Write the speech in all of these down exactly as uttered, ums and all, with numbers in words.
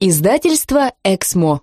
Издательство «Эксмо».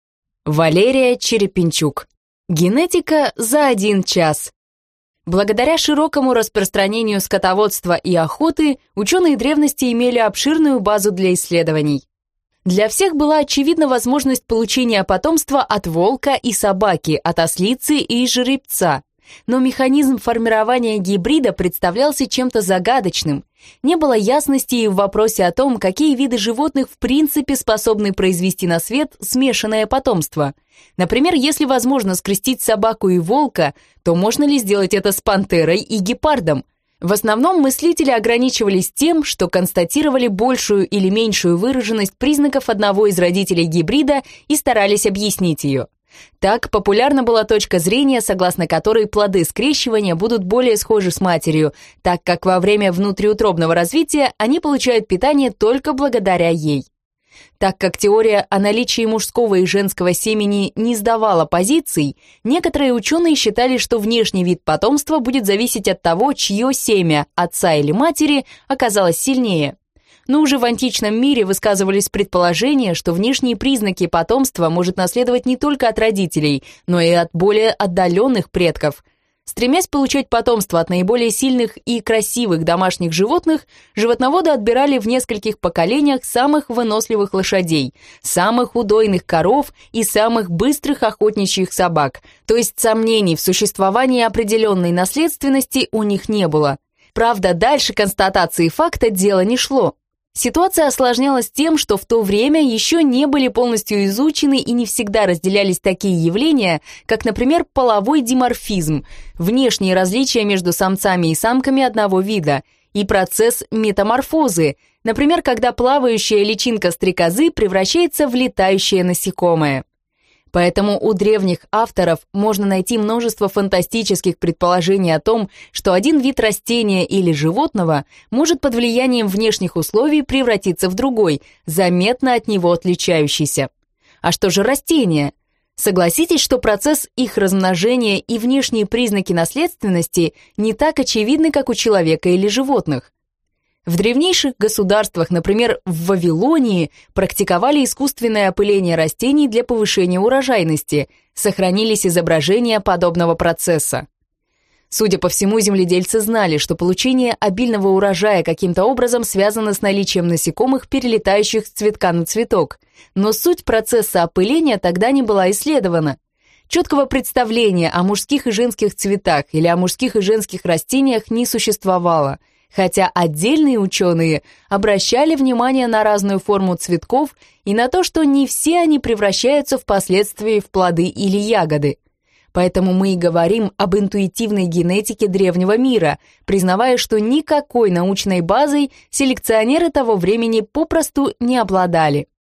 Валерия Черепенчук. Генетика за один час. Благодаря широкому распространению скотоводства и охоты, ученые древности имели обширную базу для исследований. Для всех была очевидна возможность получения потомства от волка и собаки, от ослицы и жеребца. Но механизм формирования гибрида представлялся чем-то загадочным. Не было ясности и в вопросе о том, какие виды животных в принципе способны произвести на свет смешанное потомство. Например, если возможно скрестить собаку и волка, то можно ли сделать это с пантерой и гепардом? В основном мыслители ограничивались тем, что констатировали большую или меньшую выраженность признаков одного из родителей гибрида и старались объяснить ее. Так, популярна была точка зрения, согласно которой плоды скрещивания будут более схожи с матерью, так как во время внутриутробного развития они получают питание только благодаря ей. Так как теория о наличии мужского и женского семени не сдавала позиций, некоторые ученые считали, что внешний вид потомства будет зависеть от того, чье семя, отца или матери, оказалось сильнее. Но уже в античном мире высказывались предположения, что внешние признаки потомства может наследовать не только от родителей, но и от более отдаленных предков. Стремясь получать потомство от наиболее сильных и красивых домашних животных, животноводы отбирали в нескольких поколениях самых выносливых лошадей, самых удойных коров и самых быстрых охотничьих собак, то есть сомнений в существовании определенной наследственности у них не было. Правда, дальше констатации факта дело не шло. Ситуация осложнялась тем, что в то время еще не были полностью изучены и не всегда разделялись такие явления, как, например, половой диморфизм, внешние различия между самцами и самками одного вида, и процесс метаморфозы, например, когда плавающая личинка стрекозы превращается в летающее насекомое. Поэтому у древних авторов можно найти множество фантастических предположений о том, что один вид растения или животного может под влиянием внешних условий превратиться в другой, заметно от него отличающийся. А что же растения? Согласитесь, что процесс их размножения и внешние признаки наследственности не так очевидны, как у человека или животных. В древнейших государствах, например, в Вавилонии, практиковали искусственное опыление растений для повышения урожайности, сохранились изображения подобного процесса. Судя по всему, земледельцы знали, что получение обильного урожая каким-то образом связано с наличием насекомых, перелетающих с цветка на цветок, но суть процесса опыления тогда не была исследована. Четкого представления о мужских и женских цветах или о мужских и женских растениях не существовало, хотя отдельные ученые обращали внимание на разную форму цветков и на то, что не все они превращаются впоследствии в плоды или ягоды. Поэтому мы и говорим об интуитивной генетике древнего мира, признавая, что никакой научной базой селекционеры того времени попросту не обладали.